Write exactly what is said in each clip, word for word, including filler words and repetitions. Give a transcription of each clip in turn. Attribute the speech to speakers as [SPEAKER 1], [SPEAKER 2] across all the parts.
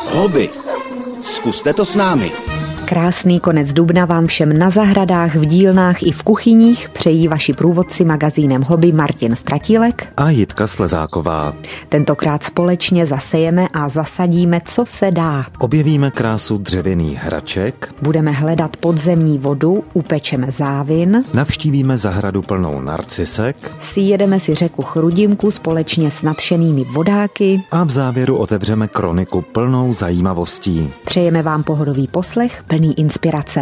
[SPEAKER 1] Hobby. Zkuste to s námi.
[SPEAKER 2] Krásný konec dubna vám všem na zahradách, v dílnách i v kuchyních přejí vaši průvodci magazínem Hobby Martin Stratílek
[SPEAKER 3] a Jitka Slezáková.
[SPEAKER 2] Tentokrát společně zasejeme a zasadíme, co se dá.
[SPEAKER 3] Objevíme krásu dřevěných hraček,
[SPEAKER 2] budeme hledat podzemní vodu, upečeme závin,
[SPEAKER 3] navštívíme zahradu plnou narcisek,
[SPEAKER 2] sjedeme si řeku Chrudimku společně s nadšenými vodáky
[SPEAKER 3] a v závěru otevřeme kroniku plnou zajímavostí.
[SPEAKER 2] Přejeme vám pohodový poslech plný inspirace.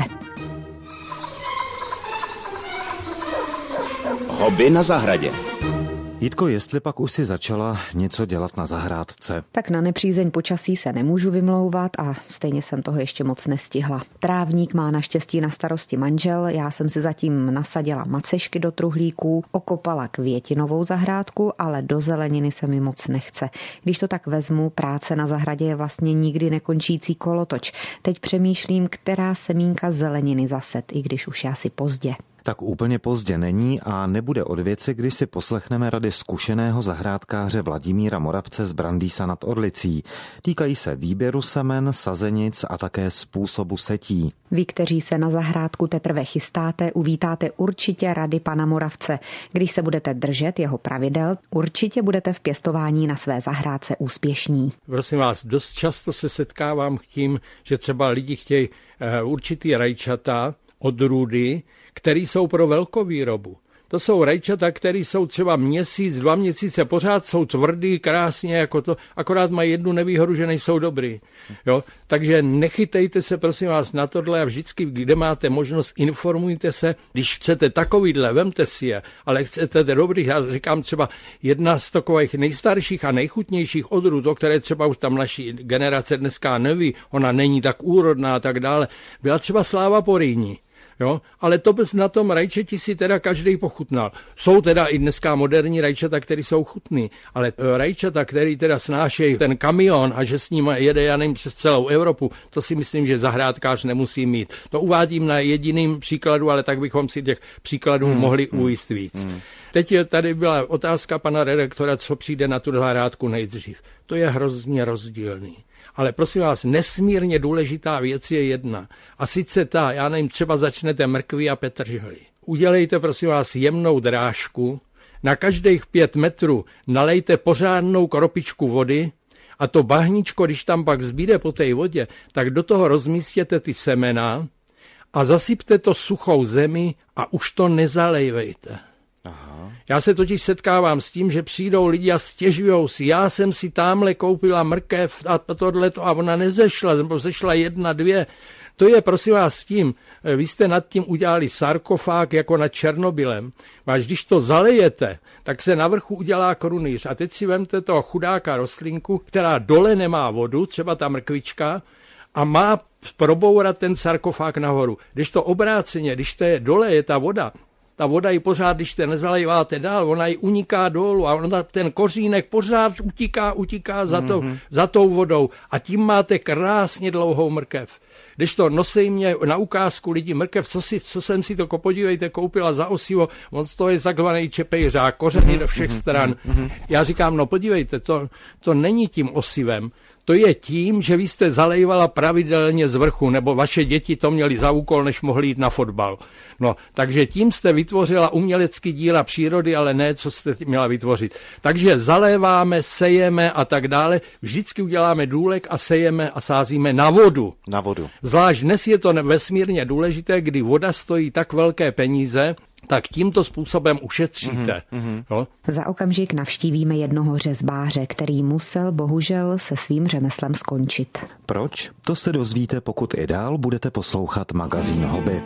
[SPEAKER 1] Hobby na zahradě.
[SPEAKER 3] Jitko, jestli pak už si začala něco dělat na zahrádce?
[SPEAKER 2] Tak na nepřízeň počasí se nemůžu vymlouvat a stejně jsem toho ještě moc nestihla. Trávník má naštěstí na starosti manžel, já jsem si zatím nasadila macešky do truhlíků, okopala květinovou zahrádku, ale do zeleniny se mi moc nechce. Když to tak vezmu, práce na zahradě je vlastně nikdy nekončící kolotoč. Teď přemýšlím, která semínka zeleniny zaset, i když už je asi pozdě.
[SPEAKER 3] Tak úplně pozdě není a nebude od věci, když si poslechneme rady zkušeného zahrádkáře Vladimíra Moravce z Brandýsa nad Orlicí. Týkají se výběru semen, sazenic a také způsobu setí.
[SPEAKER 2] Vy, kteří se na zahrádku teprve chystáte, uvítáte určitě rady pana Moravce. Když se budete držet jeho pravidel, určitě budete v pěstování na své zahrádce úspěšní.
[SPEAKER 4] Prosím vás, dost často se setkávám s tím, že třeba lidi chtějí uh, určitý rajčata, odrůdy, které jsou pro velkovýrobu. To jsou rajčata, které jsou třeba měsíc, dva měsíce, pořád jsou tvrdý, krásně jako to, akorát mají jednu nevýhodu, že nejsou dobrý. Jo? Takže nechytejte se, prosím vás, na tohle a vždycky, kde máte možnost, informujte se. Když chcete takovýhle, vemte si je, ale chcete dobrý, já říkám třeba jedna z takových nejstarších a nejchutnějších odrůd, o které třeba už tam naší generace dneska neví, ona není tak úrodná a tak dále, byla třeba Sláva Porýní. Jo, ale to bez na tom rajčeti si teda každý pochutnal. Jsou teda i dneska moderní rajčata, které jsou chutný, ale rajčata, který teda snášejí ten kamion a že s ním jede, já nevím, přes celou Evropu, to si myslím, že zahrádkář nemusí mít. To uvádím na jediným příkladu, ale tak bychom si těch příkladů hmm. mohli hmm. ujist víc. Hmm. Teď tady byla otázka pana redaktora, co přijde na tu zahrádku nejdřív. To je hrozně rozdílný. Ale prosím vás, nesmírně důležitá věc je jedna. A sice ta, já nevím, třeba začnete mrkví a petržely. Udělejte, prosím vás, jemnou drážku, na každých pět metrů nalejte pořádnou kropičku vody a to bahničko, když tam pak zbýde po té vodě, tak do toho rozmístěte ty semena a zasypte to suchou zemi a už to nezalejvejte. Aha. Já se totiž setkávám s tím, že přijdou lidi a stěžujou si, já jsem si tamhle koupila mrkev a tohleto a ona nezešla, nebo zešla jedna, dvě. To je, prosím vás, s tím, vy jste nad tím udělali sarkofág jako nad Černobylem. Až když to zalejete, tak se na vrchu udělá krunýř. A teď si vemte toho chudáka rostlinku, která dole nemá vodu, třeba ta mrkvička, a má probourat ten sarkofág nahoru. Když to obráceně, když to je dole, je ta voda, ta voda ji pořád, když te nezalejváte dál, ona ji uniká dolů a ona, ten kořínek pořád utíká, utíká za, to, mm-hmm. za tou vodou a tím máte krásně dlouhou mrkev. Když to nosej mě na ukázku lidi mrkev, co, si, co jsem si to, podívejte, koupila za osivo, on z toho je takzvaný čepejřák, kořeny do všech stran. Já říkám, no podívejte, to, to není tím osivem, to je tím, že vy jste zalejvala pravidelně z vrchu, nebo vaše děti to měly za úkol, než mohli jít na fotbal. No, takže tím jste vytvořila umělecký díla přírody, ale ne, co jste měla vytvořit. Takže zaléváme, sejeme a tak dále. Vždycky uděláme důlek a sejeme a sázíme na vodu.
[SPEAKER 3] Na vodu.
[SPEAKER 4] Zvlášť dnes je to vesmírně důležité, kdy voda stojí tak velké peníze, tak tímto způsobem ušetříte. Mm-hmm. No?
[SPEAKER 2] Za okamžik navštívíme jednoho řezbáře, který musel bohužel se svým řemeslem skončit.
[SPEAKER 3] Proč? To se dozvíte, pokud i dál budete poslouchat magazín Hobby.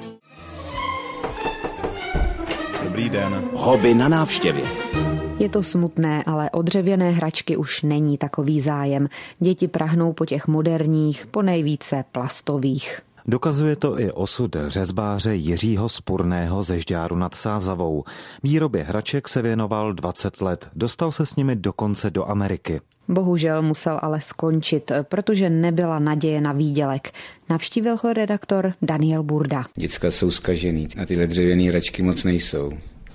[SPEAKER 1] Dobrý den. Hobby na návštěvě.
[SPEAKER 2] Je to smutné, ale o dřevěné hračky už není takový zájem. Děti prahnou po těch moderních, po nejvíce plastových.
[SPEAKER 3] Dokazuje to i osud řezbáře Jiřího Spurného ze Žďáru nad Sázavou. Výrobě hraček se věnoval dvacet let, dostal se s nimi dokonce do Ameriky.
[SPEAKER 2] Bohužel musel ale skončit, protože nebyla naděje na výdělek. Navštívil ho redaktor Daniel Burda.
[SPEAKER 5] Děcka jsou zkažený a tyhle dřevěné hračky moc nejsou.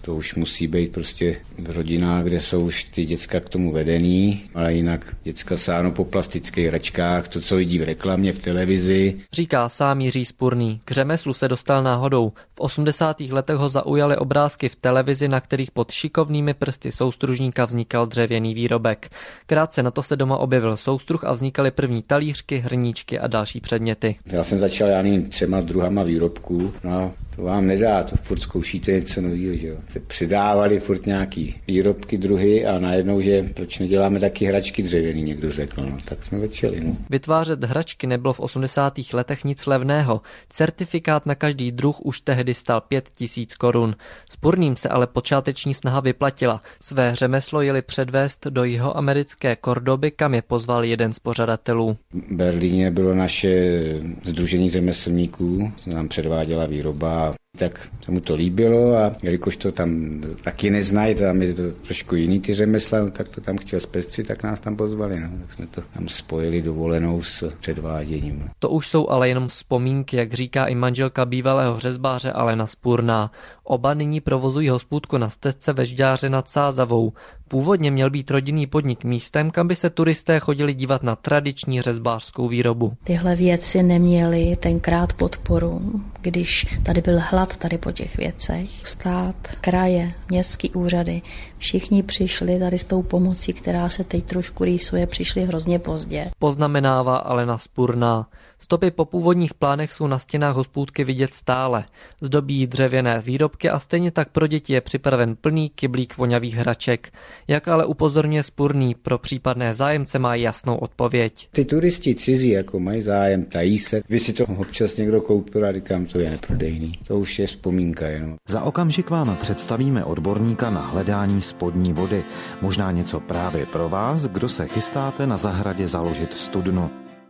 [SPEAKER 5] To už musí být prostě v rodinách, kde jsou už ty děcka k tomu vedený, ale jinak děcka sáhnou po plastických hračkách, to, co vidí v reklamě, v televizi.
[SPEAKER 6] Říká sám Jiří Spurný. K řemeslu se dostal náhodou. V osmdesátých letech ho zaujaly obrázky v televizi, na kterých pod šikovnými prsty soustružníka vznikal dřevěný výrobek. Krátce na to se doma objevil soustruh a vznikaly první talířky, hrníčky a další předměty.
[SPEAKER 5] Já jsem začal, já nevím, třema druhama výrobků, no to vám nedá, to furt zkoušíte něco nového, že jo. Se přidávali furt nějaký výrobky, druhy a najednou, že proč neděláme taky hračky dřevěný, někdo řekl, no tak jsme začali, no.
[SPEAKER 6] Vytvářet hračky nebylo v osmdesátých letech nic levného. Certifikát na každý druh už tehdy stál pět tisíc korun. Spurným se ale počáteční snaha vyplatila. Své řemeslo jeli předvést do jihoamerické Cordoby, kam je pozval jeden z pořadatelů.
[SPEAKER 5] V Berlíně bylo naše sdružení řemeslníků, nám předváděla výroba. Tak se mu to líbilo a jelikož to tam taky neznají, tam je to trošku jiný ty řemesla, no, tak to tam chtěl zpestřit, tak nás tam pozvali. No. Tak jsme to tam spojili dovolenou s předváděním. No.
[SPEAKER 6] To už jsou ale jenom vzpomínky, jak říká i manželka bývalého řezbáře Alena Spurná. Oba nyní provozují hospůdku na stezce ve Žďáře nad Sázavou. Původně měl být rodinný podnik místem, kam by se turisté chodili dívat na tradiční řezbářskou výrobu.
[SPEAKER 7] Tyhle věci neměly tenkrát podporu, když tady byl hlad tady po těch věcech. Stát, kraje, městský úřady, všichni přišli tady s tou pomocí, která se teď trošku rýsuje, přišli hrozně pozdě.
[SPEAKER 6] Poznamenává Alena Spurná. Stopy po původních plánech jsou na stěnách hospůdky vidět stále. Zdobí dřevěné výrobky a stejně tak pro děti je připraven plný kyblík vonavých hraček. Jak ale upozorňuje Spurný, pro případné zájemce má jasnou odpověď.
[SPEAKER 5] Ty turisti cizí jako mají zájem, tají se. Vy si to občas někdo koupil a říkám, to je neprodejný. To už je vzpomínka jenom.
[SPEAKER 3] Za okamžik vám představíme odborníka na hledání spodní vody. Možná něco právě pro vás, kdo se chystáte na zahradě založit studnu.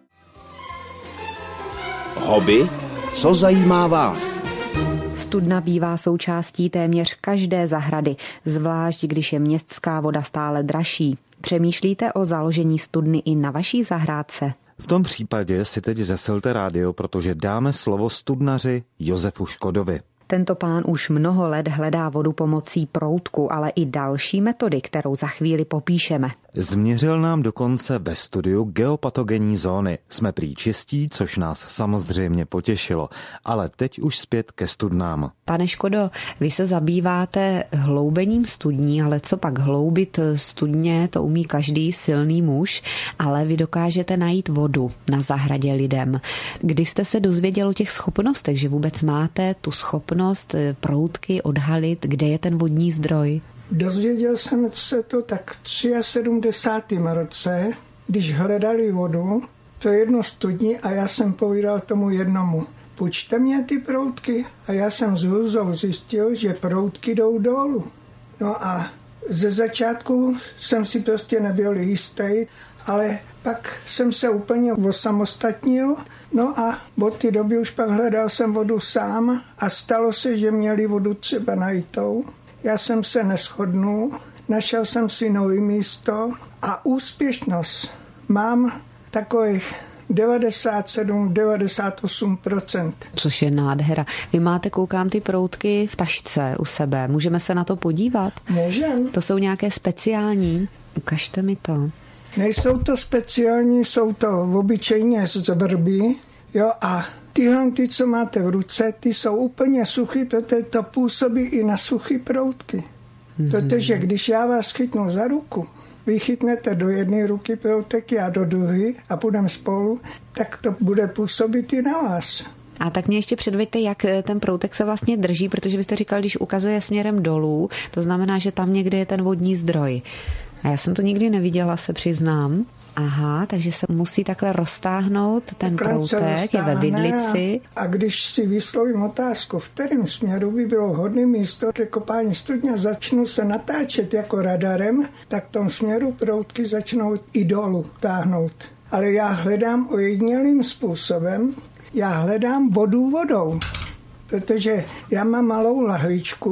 [SPEAKER 1] Hobby? Co zajímá vás?
[SPEAKER 2] Studna bývá součástí téměř každé zahrady, zvlášť když je městská voda stále dražší. Přemýšlíte o založení studny i na vaší zahrádce?
[SPEAKER 3] V tom případě si teď zesilte rádio, protože dáme slovo studnaři Josefu Škodovi.
[SPEAKER 2] Tento pán už mnoho let hledá vodu pomocí proutku, ale i další metody, kterou za chvíli popíšeme.
[SPEAKER 3] Změřil nám dokonce ve studiu geopatogenní zóny. Jsme prý čistí, což nás samozřejmě potěšilo. Ale teď už zpět ke studnám.
[SPEAKER 2] Pane Škodo, vy se zabýváte hloubením studní, ale co pak hloubit studně, to umí každý silný muž, ale vy dokážete najít vodu na zahradě lidem. Kdy jste se dozvěděl o těch schopnostech, že vůbec máte tu schopnost proutky odhalit, kde je ten vodní zdroj?
[SPEAKER 8] Dozvěděl jsem se to tak v sedmdesátém třetím roce, když hledali vodu, to jedno studni a já jsem povídal tomu jednomu. Půjčte mě ty proutky a já jsem s hrůzou zjistil, že proutky jdou dolů. No a ze začátku jsem si prostě nebyl jistý, ale pak jsem se úplně osamostatnil, no a od té doby už pak hledal jsem vodu sám a stalo se, že měli vodu třeba najitou. Já jsem se neshodnul, našel jsem si nový místo a úspěšnost mám takových devadesát sedm devadesát osm procent.
[SPEAKER 2] Což je nádhera. Vy máte, koukám, ty proutky v tašce u sebe. Můžeme se na to podívat?
[SPEAKER 8] Můžeme.
[SPEAKER 2] To jsou nějaké speciální? Ukažte mi to.
[SPEAKER 8] Nejsou to speciální, jsou to obyčejně z vrby, jo, a tyhle, ty, co máte v ruce, ty jsou úplně suchý, protože to působí i na suchý proutky. Mm-hmm. Protože když já vás chytnu za ruku, vy chytnete do jedné ruky proutek, já do druhé a půjdeme spolu, tak to bude působit i na vás.
[SPEAKER 2] A tak mě ještě předveďte, jak ten proutek se vlastně drží, protože byste říkal, když ukazuje směrem dolů, to znamená, že tam někde je ten vodní zdroj. A já jsem to nikdy neviděla, se přiznám. Aha, takže se musí takhle roztáhnout ten takhle proutek, je ve vidlici.
[SPEAKER 8] A, a když si vyslovím otázku, v kterém směru by bylo hodné místo ke kopání studně, začnu se natáčet jako radarem, tak v tom směru proutky začnou i dolů táhnout. Ale já hledám ojedinělým způsobem, já hledám vodu vodou, protože já mám malou lahvičku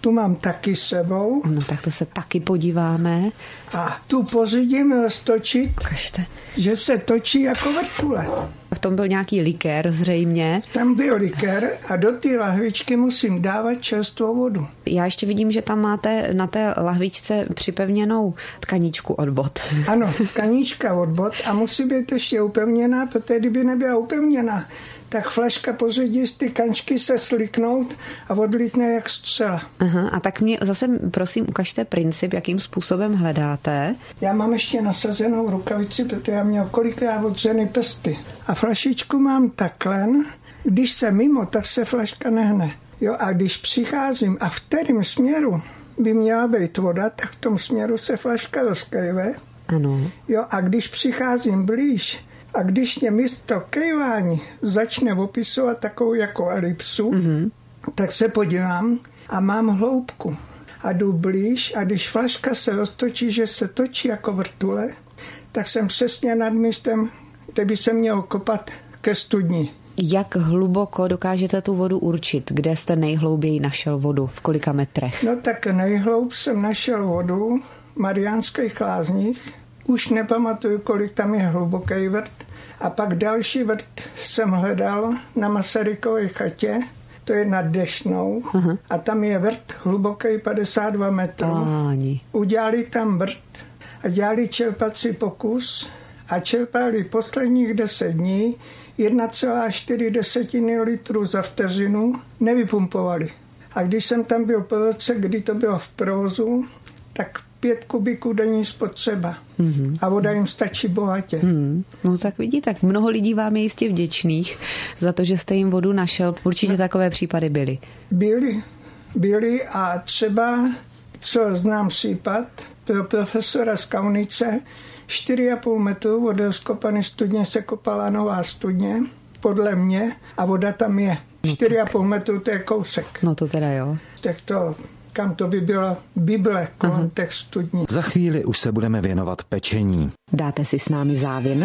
[SPEAKER 8] tu mám taky sebou.
[SPEAKER 2] No tak to se taky podíváme.
[SPEAKER 8] A tu pořídím roztočit,
[SPEAKER 2] Ukažte.
[SPEAKER 8] že se točí jako vrtule.
[SPEAKER 2] V tom byl nějaký likér zřejmě.
[SPEAKER 8] Tam byl likér a do té lahvičky musím dávat čerstvou vodu.
[SPEAKER 2] Já ještě vidím, že tam máte na té lahvičce připevněnou tkaničku od bot.
[SPEAKER 8] Ano, tkanička od bot a musí být ještě upevněná, protože kdyby nebyla upevněná, tak flaška pořadí z ty kančky se sliknout a odlítne jak střela.
[SPEAKER 2] Aha, a tak mě zase prosím ukažte princip, jakým způsobem hledáte.
[SPEAKER 8] Já mám ještě nasazenou rukavici, protože já měl kolikrát odřený prsty. A flašičku mám takhle, když se mimo, tak se flaška nehne. Jo, a když přicházím a v kterém směru by měla být voda, tak v tom směru se flaška rozkejve.
[SPEAKER 2] Ano.
[SPEAKER 8] Jo, a když přicházím blíž, a když mě místo kejvání začne opisovat takovou jako elipsu, mm-hmm. tak se podívám a mám hloubku. A jdu blíž a když flaška se roztočí, že se točí jako vrtule, tak jsem přesně nad místem, kde by se měl kopat ke studni.
[SPEAKER 2] Jak hluboko dokážete tu vodu určit? Kde jste nejhlouběji našel vodu? V kolika metrech?
[SPEAKER 8] No tak nejhloub jsem našel vodu v Mariánských lázních. Už nepamatuju, kolik tam je hluboký vrt. A pak další vrt jsem hledal na Masarykově chatě, to je nad Dešnou. Aha. A tam je vrt hluboký padesát dva metrů.
[SPEAKER 2] Páni.
[SPEAKER 8] Udělali tam vrt a dělali čerpací pokus a čerpali posledních deset dní jedna celá čtyři litru za vteřinu, nevypumpovali. A když jsem tam byl po roce, kdy to bylo v provozu, tak pět kubíků denní spotřeba. Mm-hmm. A voda jim stačí bohatě.
[SPEAKER 2] Mm. No tak vidíte, tak mnoho lidí vám je jistě vděčných za to, že jste jim vodu našel. Určitě no. Takové případy byly.
[SPEAKER 8] Byly. Byly a třeba, co znám případ, pro profesora z Kaunice, čtyři a půl metru od rozkopané studně se kopala nová studně, podle mě, a voda tam je. čtyři a půl metru to je kousek.
[SPEAKER 2] No to teda jo.
[SPEAKER 8] Tak to... kam to by byla Bible kolem těch studní.
[SPEAKER 3] Za chvíli už se budeme věnovat pečení.
[SPEAKER 2] Dáte si s námi závin?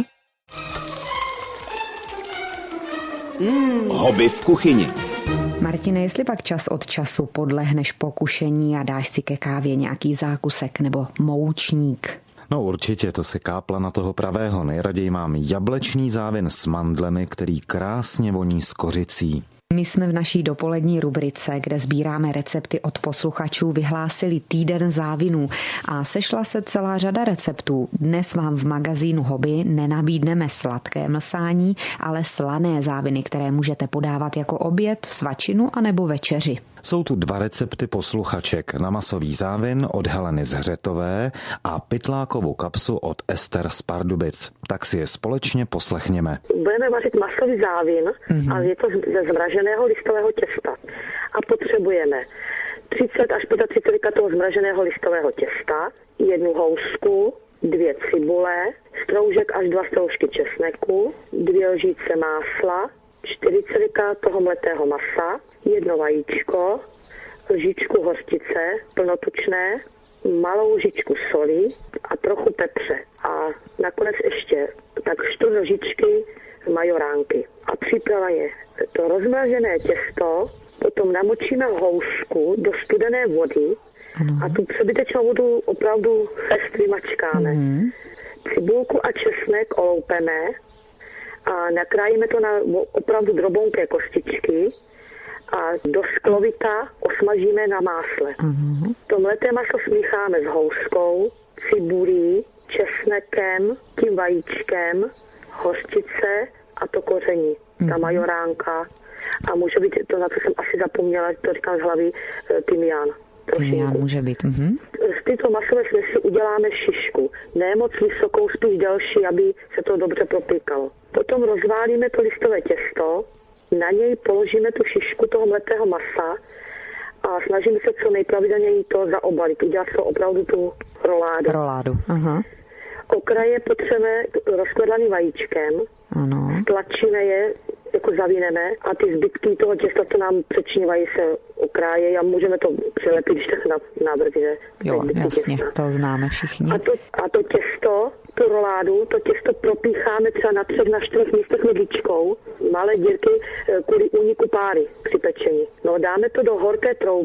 [SPEAKER 1] Mm. Hobby v kuchyni.
[SPEAKER 2] Martine, jestli pak čas od času podlehneš pokušení a dáš si ke kávě nějaký zákusek nebo moučník?
[SPEAKER 3] No určitě, to se kápla na toho pravého. Nejraději mám jablečný závin s mandlemi, který krásně voní s kořicí.
[SPEAKER 2] My jsme v naší dopolední rubrice, kde sbíráme recepty od posluchačů, vyhlásili týden závinů a sešla se celá řada receptů. Dnes vám v magazínu Hobby nenabídneme sladké mlsání, ale slané záviny, které můžete podávat jako oběd, svačinu anebo večeři.
[SPEAKER 3] Jsou tu dva recepty posluchaček na masový závin od Heleny z Hřetové a pytlákovou kapsu od Ester z Pardubic. Tak si je společně poslechněme.
[SPEAKER 9] Budeme vařit masový závin, mm-hmm. a je to ze zmraženého listového těsta. A potřebujeme třicet až třicet pět toho zmraženého listového těsta, jednu housku, dvě cibule, stroužek až dva stroužky česneku, dvě lžíce másla, čtyřicet toho mletého masa, jedno vajíčko, lžičku hořčice plnotučné, malou lžičku soli a trochu pepře. A nakonec ještě tak čtyři lžičky majoránky. A příprava je to rozmražené těsto, potom namočíme housku do studené vody ano. A tu přebytečnou vodu opravdu fest vymačkáme. Mm. Cibulku a česnek oloupeme a nakrájíme to na opravdu drobonké kostičky a do sklovita osmažíme na másle. Uh-huh. To mleté maso smícháme s houskou, cibulí, česnekem, tím vajíčkem, hořčice a to koření, uh-huh. ta majoránka. A může být, to na to jsem asi zapomněla, to říkám z hlavy, tymián.
[SPEAKER 2] Tymián může být. Uh-huh.
[SPEAKER 9] Z této masové směsi uděláme šišku. Ne moc vysokou, spíš delší, aby se to dobře propíkalo. Potom rozválíme to listové těsto, na něj položíme tu šišku toho mletého masa a snažíme se co nejpravidelněji to zaobalit, udělat to opravdu tu roládu.
[SPEAKER 2] Roládu, aha.
[SPEAKER 9] Okraje potřebujeme rozkledaným vajíčkem, ano. Stlačíme je, jako zavineme a ty zbytky toho těsta, co nám přečnívají, se okráje a můžeme to přilepit, když tak na návrh, že?
[SPEAKER 2] Jo, jasně, těsta. To známe všichni.
[SPEAKER 9] A to, a to těsto, tu roládu, to těsto propícháme třeba na třech, na čtyřech místech ledničkou, malé dírky kvůli úniku páry při pečení. No dáme to do horké trouby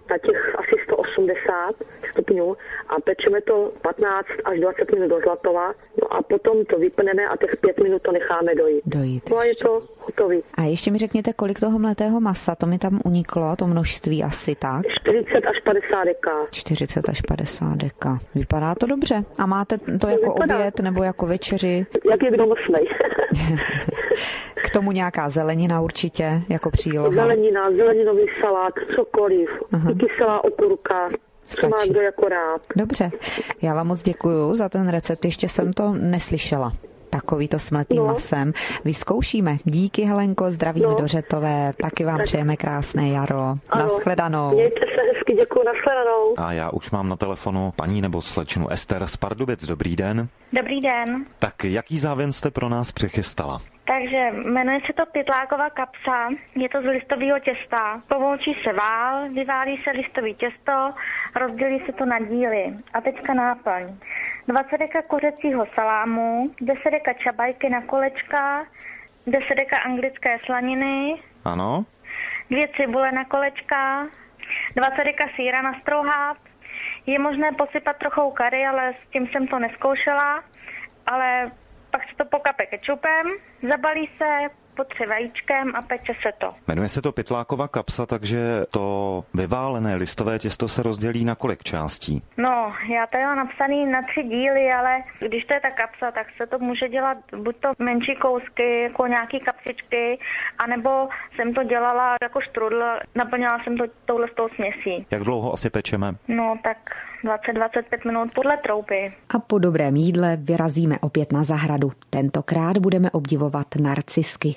[SPEAKER 9] na těch asi sto osmdesát stupňů a pečeme to patnáct až dvacet minut do zlatova, no a potom to vypneme a těch pět minut to necháme dojít.
[SPEAKER 2] Dojít.
[SPEAKER 9] No a je to hotový.
[SPEAKER 2] A ještě mi řekněte, kolik toho mletého masa, to mi tam uniklo, to množství asi tak?
[SPEAKER 9] čtyřicet až padesát deka.
[SPEAKER 2] čtyřicet až padesát deka. Vypadá to dobře. A máte to jako Vypadá. oběd nebo jako večeři?
[SPEAKER 9] Jak je kdo nosnej.
[SPEAKER 2] K tomu nějaká zelenina určitě, jako příloha.
[SPEAKER 9] Zelenina, zeleninový salát, cokoliv, uh-huh. kyselá okurka, co má kdo jako rád.
[SPEAKER 2] Dobře, já vám moc děkuju za ten recept, ještě jsem to neslyšela. Takovýto smletým no. masem. Vyzkoušíme. Díky, Helenko, zdravíme no. do Řetové, taky vám tak. přejeme krásné jaro. Ano. Nashledanou.
[SPEAKER 9] Mějte se hezky, děkuji, nashledanou.
[SPEAKER 3] A já už mám na telefonu paní nebo slečnu Ester z Pardubic. Dobrý den.
[SPEAKER 10] Dobrý den.
[SPEAKER 3] Tak jaký závěn jste pro nás přichystala?
[SPEAKER 10] Takže jmenuje se to pytláková kapsa, je to z listového těsta. Povoučí se vál, vyválí se listový těsto, rozdělí se to na díly. A teďka náplň. dvacet deka kuřecího salámu, deset deka čabajky na kolečka, deset deka anglické slaniny.
[SPEAKER 3] Ano.
[SPEAKER 10] Dvě cibule na kolečka, dvacet deka sýra nastrouhat. Je možné posypat trochou kary, ale s tím jsem to neskoušela, ale pak se to pokape kečupem, zabalí se potře vajíčkem a peče se to.
[SPEAKER 3] Jmenuje se to pytláková kapsa, takže to vyválené listové těsto se rozdělí na kolik částí?
[SPEAKER 10] No, já tady mám napsaný na tři díly, ale když to je ta kapsa, tak se to může dělat buď to menší kousky, jako nějaký kapsičky, anebo jsem to dělala jako štrudl, naplňala jsem to touhle s tou směsí.
[SPEAKER 3] Jak dlouho asi pečeme?
[SPEAKER 10] No, tak dvacet až dvacet pět minut podle trouby.
[SPEAKER 2] A po dobrém jídle vyrazíme opět na zahradu. Tentokrát budeme obdivovat narcisky.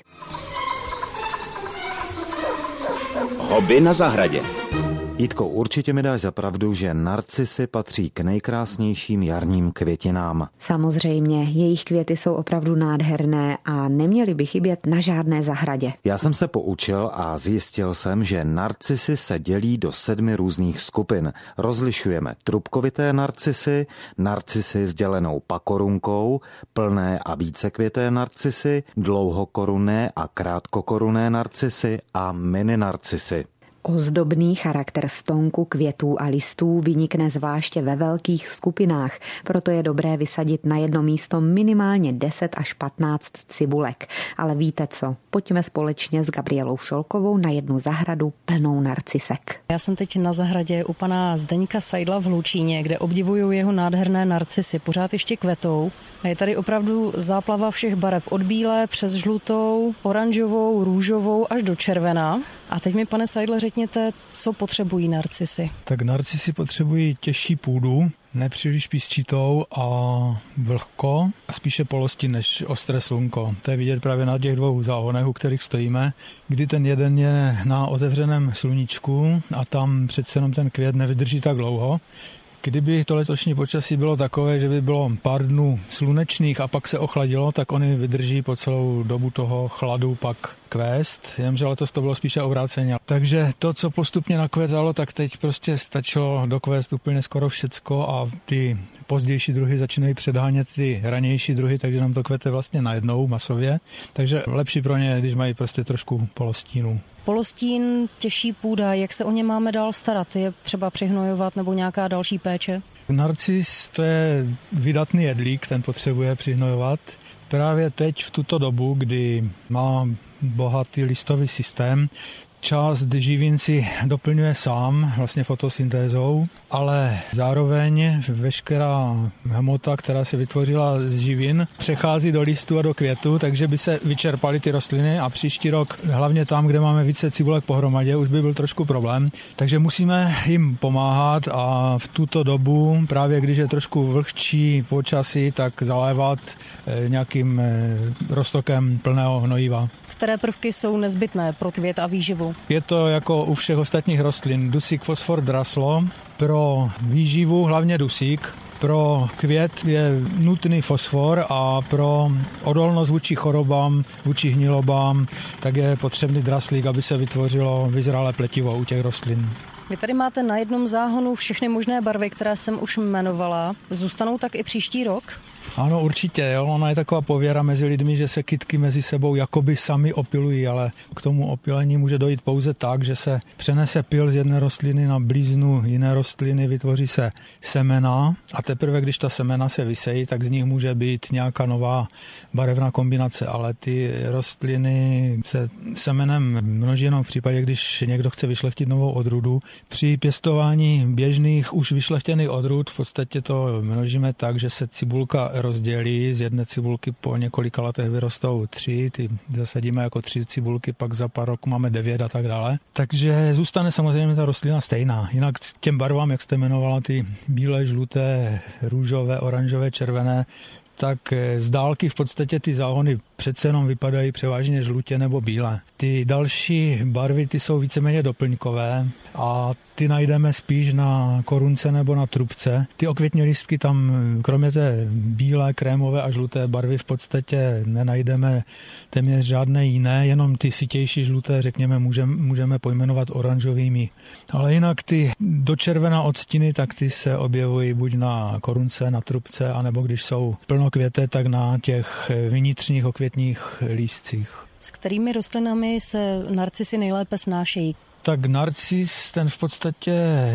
[SPEAKER 1] Hobby na zahradě.
[SPEAKER 3] Jitko, určitě mi dáš za pravdu, že narcisy patří k nejkrásnějším jarním květinám.
[SPEAKER 2] Samozřejmě, jejich květy jsou opravdu nádherné a neměly by chybět na žádné zahradě.
[SPEAKER 3] Já jsem se poučil a zjistil jsem, že narcisy se dělí do sedmi různých skupin. Rozlišujeme trubkovité narcisy, narcisy s dělenou pakorunkou, plné a vícekvěté narcisy, dlouhokorunné a krátkokorunné narcisy a mini narcisy.
[SPEAKER 2] Ozdobný charakter stonku, květů a listů vynikne zvláště ve velkých skupinách, proto je dobré vysadit na jedno místo minimálně deset až patnáct cibulek. Ale víte co, pojďme společně s Gabrielou Šolkovou na jednu zahradu plnou narcisek.
[SPEAKER 11] Já jsem teď na zahradě u pana Zdeňka Seidla v Hlučíně, kde obdivuju jeho nádherné narcisy, pořád ještě kvetou. A je tady opravdu záplava všech barev, od bílé přes žlutou, oranžovou, růžovou až do červená. A teď mi, pane Seidle, řekněte, co potřebují narcisy.
[SPEAKER 12] Tak narcisy potřebují těžší půdu, nepříliš písčitou a vlhko a spíše polostin než ostré slunko. To je vidět právě na těch dvou záhonech, u kterých stojíme, kdy ten jeden je na otevřeném sluníčku a tam přece jenom ten květ nevydrží tak dlouho. Kdyby to letošní počasí bylo takové, že by bylo pár dnů slunečných a pak se ochladilo, tak oni vydrží po celou dobu toho chladu pak kvést, jenže letos to bylo spíše obráceně. Takže to, co postupně nakvětalo, tak teď prostě stačilo dokvést úplně skoro všecko a ty pozdější druhy začínají předhánět ty ranější druhy, takže nám to kvete vlastně najednou masově. Takže lepší pro ně, když mají prostě trošku polostínu.
[SPEAKER 11] Polostín, těžší půda, jak se o ně máme dál starat? Je třeba přihnojovat nebo nějaká další péče?
[SPEAKER 12] Narcis, to je vydatný jedlík, ten potřebuje přihnojovat. Právě teď v tuto dobu, kdy má bohatý listový systém, část živin si doplňuje sám, vlastně fotosyntézou, ale zároveň veškerá hmota, která se vytvořila z živin, přechází do listů a do květu, takže by se vyčerpaly ty rostliny a příští rok, hlavně tam, kde máme více cibulek pohromadě, už by byl trošku problém. Takže musíme jim pomáhat a v tuto dobu, právě když je trošku vlhčí počasí, tak zalévat nějakým roztokem plného hnojiva.
[SPEAKER 11] Které prvky jsou nezbytné pro květ a výživu?
[SPEAKER 12] Je to jako u všech ostatních rostlin. Dusík, fosfor, draslo. Pro výživu hlavně dusík. Pro květ je nutný fosfor a pro odolnost vůči chorobám, vůči hnilobám, tak je potřebný draslík, aby se vytvořilo vyzrálé pletivo u těch rostlin.
[SPEAKER 11] Vy tady máte na jednom záhonu všechny možné barvy, které jsem už jmenovala. Zůstanou tak i příští rok?
[SPEAKER 12] Ano, určitě, jo. Ona je taková pověra mezi lidmi, že se kytky mezi sebou jakoby sami opilují, ale k tomu opilení může dojít pouze tak, že se přenese pil z jedné rostliny na blíznu jiné rostliny, vytvoří se semena a teprve, když ta semena se vysejí, tak z nich může být nějaká nová barevná kombinace, ale ty rostliny se semenem množí jenom v případě, když někdo chce vyšlechtit novou odrůdu. Při pěstování běžných už vyšlechtěných odrůd v podstatě to množíme tak, že se cibulka rozdělí, z jedné cibulky po několika letech vyrostou tři, ty zasadíme jako tři cibulky, pak za pár rok máme devět a tak dále. Takže zůstane samozřejmě ta rostlina stejná. Jinak těm barvám, jak jste jmenovala, ty bílé, žluté, růžové, oranžové, červené, tak z dálky v podstatě ty záhony přece jenom vypadají převážně žlutě nebo bílé. Ty další barvy, ty jsou víceméně doplňkové a ty najdeme spíš na korunce nebo na trubce. Ty okvětní lístky tam kromě té bílé, krémové a žluté barvy v podstatě nenajdeme téměř žádné jiné, jenom ty sytější žluté, řekněme, můžeme, můžeme pojmenovat oranžovými. Ale jinak ty do červená odstiny, tak ty se objevují buď na korunce, na trubce, anebo když jsou plnokvěté, tak na těch vnitřních okvětních lístcích.
[SPEAKER 11] S kterými rostlinami se narcisy nejlépe snášejí?
[SPEAKER 12] Tak narcis ten v podstatě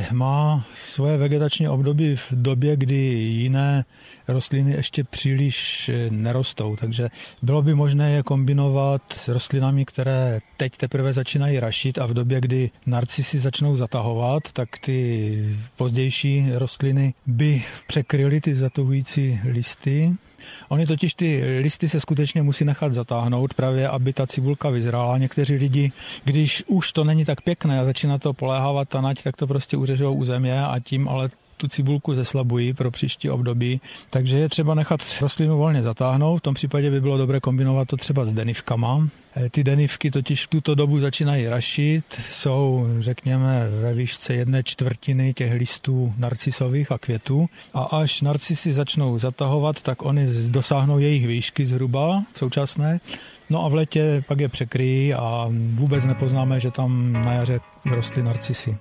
[SPEAKER 12] má svoje vegetační období v době, kdy jiné rostliny ještě příliš nerostou, takže bylo by možné je kombinovat s rostlinami, které teď teprve začínají rašit a v době, kdy narcisy začnou zatahovat, tak ty pozdější rostliny by překryly ty zatahující listy. Oni totiž ty listy se skutečně musí nechat zatáhnout, právě aby ta cibulka vyzrála. Někteří lidi, když už to není tak pěkné a začíná to poléhávat ta nať, tak to prostě uřežou u země a tím ale tu cibulku zeslabují pro příští období. Takže je třeba nechat rostlinu volně zatáhnout. V tom případě by bylo dobré kombinovat to třeba s denivkama. Ty denivky totiž v tuto dobu začínají rašit, jsou, řekněme, ve výšce jedné čtvrtiny těch listů narcisových a květů. A až narcisy začnou zatahovat, tak oni dosáhnou jejich výšky zhruba současné. No a v létě pak je překryjí a vůbec nepoznáme, že tam na jaře rostly narcisy.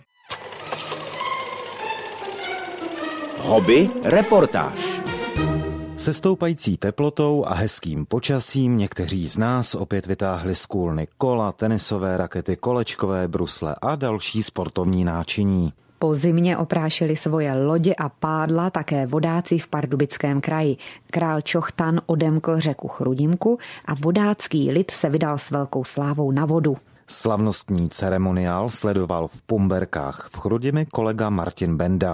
[SPEAKER 1] Hobby reportáž.
[SPEAKER 3] Se stoupající teplotou a hezkým počasím někteří z nás opět vytáhli z kůlny kola, tenisové rakety, kolečkové brusle a další sportovní náčiní.
[SPEAKER 2] Po zimě oprášili svoje lodě a pádla také vodáci v Pardubickém kraji. Král Čochtan odemkl řeku Chrudimku a vodácký lid se vydal s velkou slávou na vodu.
[SPEAKER 3] Slavnostní ceremoniál sledoval v Pumberkách v Chrudimi kolega Martin Benda.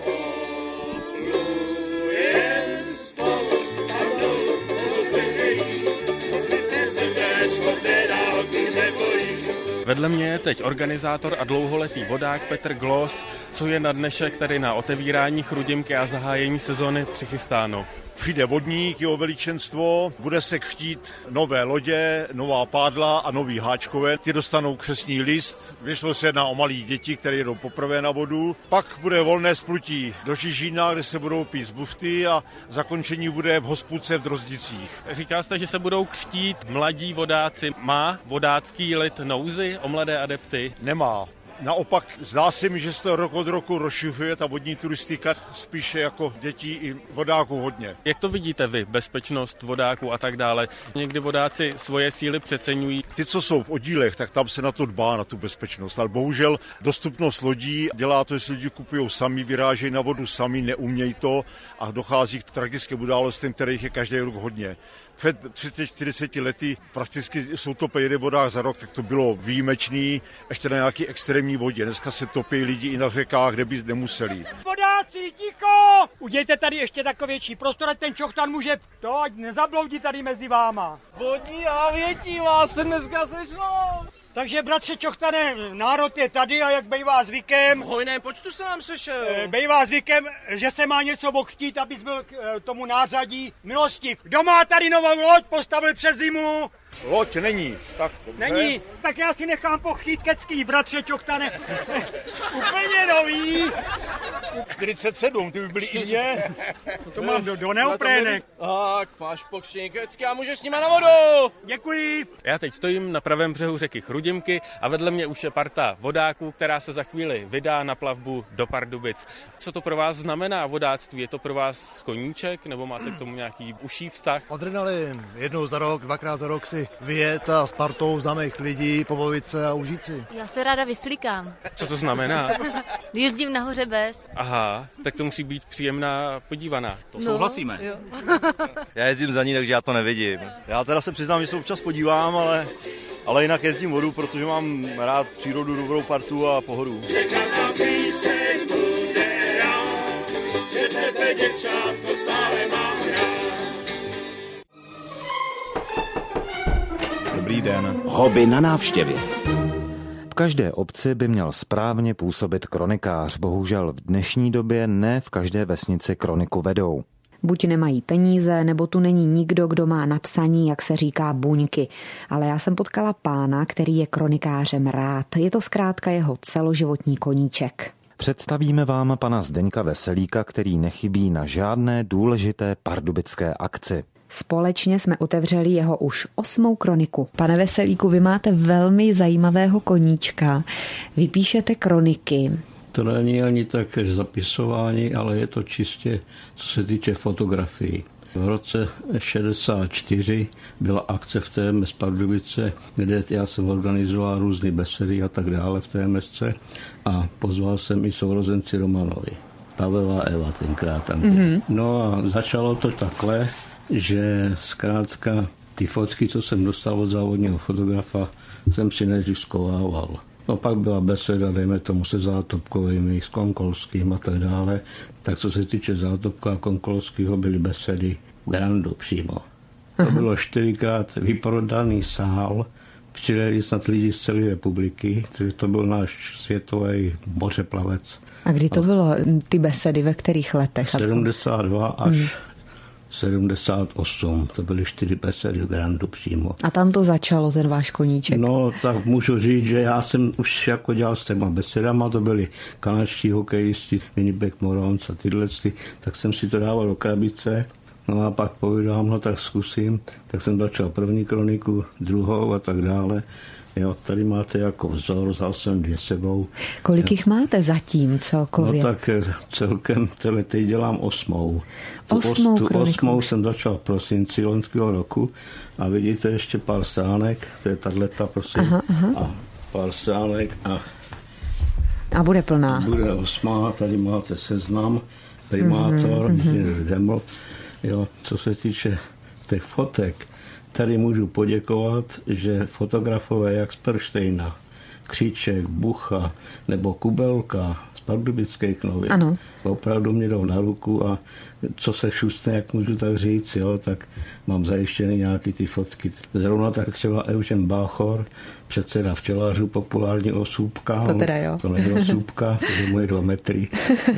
[SPEAKER 13] Vedle mě je teď organizátor a dlouholetý vodák Petr Gloss. Co je na dnešek tady na otevírání Chrudimky a zahájení sezóny přichystáno?
[SPEAKER 14] Přijde vodník, jeho veličenstvo, bude se křtít nové lodě, nová pádla a nový háčkové. Ty dostanou křestní list, většinou se jedná o malí děti, které jedou poprvé na vodu. Pak bude volné splutí do Žižína, kde se budou pít z bufty a zakončení bude v hospůdce v Drozdicích.
[SPEAKER 13] Říkal jste, že se budou křtít mladí vodáci. Má vodácký lid nouzi o mladé adepty?
[SPEAKER 14] Nemá. Naopak zdá se mi, že se to rok od roku rozšiřuje ta vodní turistika, spíše jako dětí i vodáků hodně.
[SPEAKER 13] Jak to vidíte vy, bezpečnost vodáků a tak dále? Někdy vodáci svoje síly přeceňují.
[SPEAKER 14] Ty, co jsou v oddílech, tak tam se na to dbá, na tu bezpečnost. Ale bohužel dostupnost lodí dělá to, že lidi kupují sami, vyrážejí na vodu sami, neumějí to a dochází k tragickým událostem, kterých je každý rok hodně. Před třiceti čtyřiceti lety prakticky jsou to jeden vodách za rok, tak to bylo výjimečný, ještě na nějaký extrémní vodě. Dneska se topí lidi i na řekách, kde by nemuseli.
[SPEAKER 15] Vodáci, ticho! Udějte tady ještě takový větší prostor, ať ten Čochtan může to, ať nezabloudí tady mezi váma.
[SPEAKER 16] Vodní a větí vás se dneska sešlo!
[SPEAKER 15] Takže, bratře Čochtane, národ je tady a jak bejvá zvykem...
[SPEAKER 16] V hojném počtu se nám sešel.
[SPEAKER 15] Bejvá zvykem, že se má něco ochtít, abys byl k tomu nářadí milostiv. Kdo má tady novou loď, postavil přes zimu?
[SPEAKER 14] Loď není. Tak
[SPEAKER 15] není, tak já si nechám pochtít kecký, bratře Čochtane. Úplně nový. čtyřicet sedm, ty by byly i mě. To mám do, do neoprének.
[SPEAKER 16] Tak, máš pokštění kecky a můžeš s nima na vodu.
[SPEAKER 15] Děkuji.
[SPEAKER 13] Já teď stojím na pravém břehu řeky Chrudimky a vedle mě už je parta vodáků, která se za chvíli vydá na plavbu do Pardubic. Co to pro vás znamená vodáctví? Je to pro vás koníček nebo máte k tomu nějaký užší vztah?
[SPEAKER 17] Adrenalin. Jednou za rok, dvakrát za rok si vyjet a s partou známých lidí, pobavit se a užít si.
[SPEAKER 18] Já se ráda vyslíkám.
[SPEAKER 13] Co to znamená?
[SPEAKER 18] Jezdím nahoře bez.
[SPEAKER 13] Aha, tak to musí být příjemná podívaná.
[SPEAKER 19] To souhlasíme.
[SPEAKER 18] No,
[SPEAKER 19] já jezdím za ní, takže já to nevidím. Já teda se přiznám, že se občas podívám, ale, ale jinak jezdím vodu, protože mám rád přírodu, dobrou partu a pohodu.
[SPEAKER 1] Dobrý den. Hobby na návštěvě.
[SPEAKER 3] V každé obci by měl správně působit kronikář. Bohužel v dnešní době ne v každé vesnici kroniku vedou.
[SPEAKER 2] Buď nemají peníze, nebo tu není nikdo, kdo má napsaní, jak se říká, buňky. Ale já jsem potkala pána, který je kronikářem rád. Je to zkrátka jeho celoživotní koníček.
[SPEAKER 3] Představíme vám pana Zdeňka Veselíka, který nechybí na žádné důležité pardubické akci.
[SPEAKER 2] Společně jsme otevřeli jeho už osmou kroniku. Pane Veselíku, vy máte velmi zajímavého koníčka. Vy píšete kroniky.
[SPEAKER 20] To není ani tak zapisování, ale je to čistě, co se týče fotografií. V roce šedesát čtyři byla akce v T M S Pardubice, kde já jsem organizoval různé besedy a tak dále v T M S ce a pozval jsem i sourozenci Romanovi. Pavel a Eva tenkrát tam. Mm-hmm. No a začalo to takhle, že zkrátka ty fotky, co jsem dostal od závodního fotografa, jsem si nejdřív skovával. No pak byla beseda, dejme tomu, se Zátopkovými, s Konkolským a tak dále. Tak co se týče Zátopka a Konkolského, byly besedy v Grandu přímo. To bylo čtyřikrát vyprodaný sál, přijeli snad lidi z celé republiky, takže to byl náš světový mořeplavec.
[SPEAKER 2] A kdy to bylo, ty besedy, ve kterých letech?
[SPEAKER 20] sedmdesát dva až hmm. sedmdesát osm, to byly čtyři besedy v Grandu přímo.
[SPEAKER 2] A tam to začalo, ten váš koníček?
[SPEAKER 20] No, tak můžu říct, že já jsem už jako dělal s těma besedama, to byli kanadští hokejisti, Winnipeg Morons a tyhle, tak jsem si to dával do krabice, no a pak povídám, no tak zkusím, tak jsem začal první kroniku, druhou a tak dále. Jo, tady máte jako vzor, vzal jsem dvě sebou.
[SPEAKER 2] Kolik jich máte zatím celkově?
[SPEAKER 20] No tak celkem, teď dělám osmou.
[SPEAKER 2] Osmou
[SPEAKER 20] tu
[SPEAKER 2] kroniku.
[SPEAKER 20] osmou jsem začal v prosinci loňského roku a vidíte ještě pár stránek, to je tato, prosím,
[SPEAKER 2] aha, aha.
[SPEAKER 20] a pár stránek a
[SPEAKER 2] a bude plná.
[SPEAKER 20] Bude osmá, tady máte seznam, primátor, mm-hmm. Deml, jo, co se týče těch fotek, tady můžu poděkovat, že fotografové jak z Perštejna, Kříček, Bucha nebo Kubelka z Pardubických novin
[SPEAKER 2] ano.
[SPEAKER 20] opravdu mě jdou na ruku a co se šustne, jak můžu tak říct, jo, tak mám zajištěny nějaký ty fotky. Zrovna tak třeba Eugen Báchor, předseda včelařů, populární osůbka.
[SPEAKER 2] To teda jo.
[SPEAKER 20] To není osůbka, to je moje dva metry.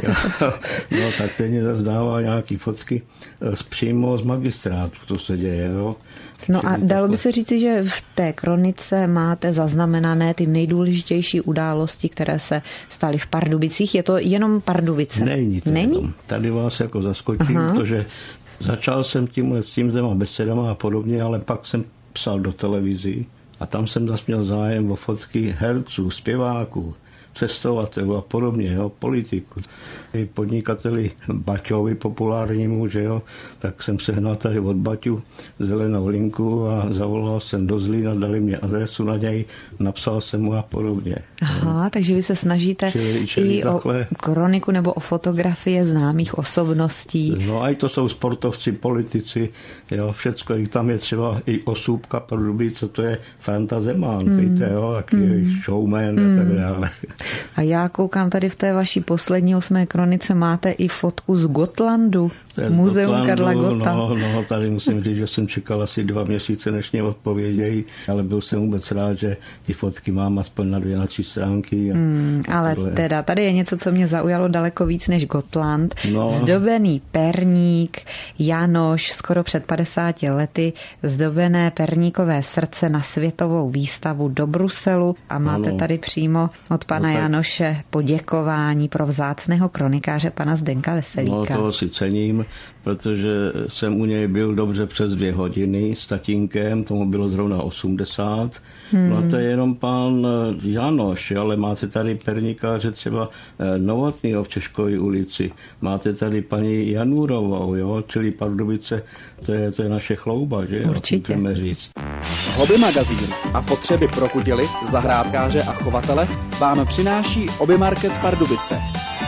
[SPEAKER 20] No tak teď mě zase dává nějaký fotky z přímo z magistrátu, co se děje, jo.
[SPEAKER 2] No a dalo by se říci, že v té kronice máte zaznamenané ty nejdůležitější události, které se staly v Pardubicích. Je to jenom Pardubice?
[SPEAKER 20] Není to
[SPEAKER 2] Není?
[SPEAKER 20] Jenom. Tady vás jako zaskočím, aha. protože začal jsem tímhle s tím těma besedama a podobně, ale pak jsem psal do televizí a tam jsem zase měl zájem o fotky herců, zpěváků, cestovatelů a podobně, jo, politiků. I podnikateli Baťovi populárnímu, že jo, tak jsem sehnal tady od Baťu zelenou linku a zavolal jsem do Zlína, dali mě adresu na něj, napsal jsem mu a podobně.
[SPEAKER 2] Aha, jo. Takže vy se snažíte čili, čili i takhle o kroniku nebo o fotografie známých osobností.
[SPEAKER 20] No a i to jsou sportovci, politici, jo, všecko, i tam je třeba i osůbka Pardubice, to je Franta Zeman, mm. víte, jo, jaký mm. showman mm. a tak dále.
[SPEAKER 2] A já koukám tady v té vaší poslední osmé kronice máte i fotku z Gotlandu. Muzeum Karla Gotta.
[SPEAKER 20] No, no, tady musím říct, že jsem čekal asi dva měsíce, než mě odpovědějí, ale byl jsem vůbec rád, že ty fotky mám aspoň na dvě, na tři stránky. A,
[SPEAKER 2] hmm,
[SPEAKER 20] a
[SPEAKER 2] ale
[SPEAKER 20] tohle.
[SPEAKER 2] teda, tady je něco, co mě zaujalo daleko víc než Gotland. No. Zdobený perník, Janoš, skoro před padesáti lety, zdobené perníkové srdce na světovou výstavu do Bruselu a máte ano. tady přímo od pana no, tak... Janoše poděkování pro vzácného kronikáře pana Zdenka Veselíka.
[SPEAKER 20] No, toho si cením, protože jsem u něj byl dobře přes dvě hodiny s tatínkem, tomu bylo zrovna osmdesát. Hmm. No to je jenom pan Janoš, ale máte tady perníkáře třeba Novotnýho v Češkově ulici, máte tady paní Janůrovou, jo, čili Pardubice, to je, to je naše chlouba, že jo?
[SPEAKER 2] Určitě.
[SPEAKER 20] Můžeme říct.
[SPEAKER 1] Hobby magazín a potřeby pro kudily, zahrádkáře a chovatele vám přináší Obymarket Pardubice.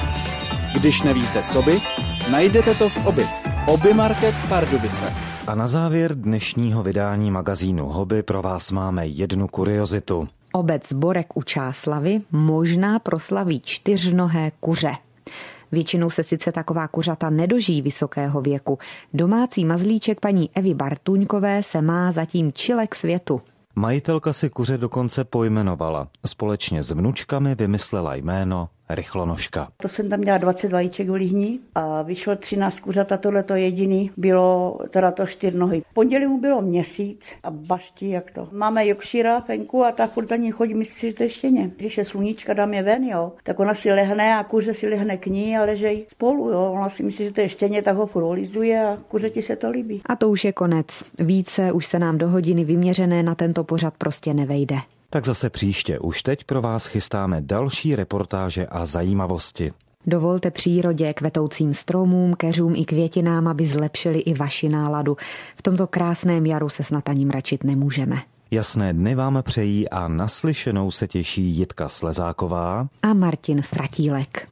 [SPEAKER 1] Když nevíte, co by, najdete to v Oby. Obymarket Pardubice.
[SPEAKER 3] A na závěr dnešního vydání magazínu Hobby pro vás máme jednu kuriozitu.
[SPEAKER 2] Obec Borek u Čáslavy možná proslaví čtyřnohé kuře. Většinou se sice taková kuřata nedožijí vysokého věku. Domácí mazlíček paní Evy Bartůňkové se má zatím čile k světu.
[SPEAKER 3] Majitelka si kuře dokonce pojmenovala. Společně s vnučkami vymyslela jméno Rychlonožka.
[SPEAKER 21] To jsem tam měla dvacet vajíček v líhni a vyšlo třináct kuřat a tohleto jediný bylo teda to čtyřnohy. V pondělí mu bylo měsíc a baští jak to. Máme Yorkshire venku a ta furt za ní chodí, myslí, že to je štěně. Když je sluníčka, dám je ven, jo, tak ona si lehne a kuře si lehne k ní a ležej spolu, jo. Ona si myslí, že to je štěně, tak ho furt olizuje a kuřeti se to líbí.
[SPEAKER 2] A to už je konec. Více už se nám do hodiny vyměřené na tento pořad prostě nevejde.
[SPEAKER 3] Tak zase příště. Už teď pro vás chystáme další reportáže a zajímavosti.
[SPEAKER 2] Dovolte přírodě, kvetoucím stromům, keřům i květinám, aby zlepšili i vaši náladu. V tomto krásném jaru se snad ani mračit nemůžeme.
[SPEAKER 3] Jasné dny vám přejí a naslyšenou se těší Jitka Slezáková
[SPEAKER 2] a Martin Stratílek.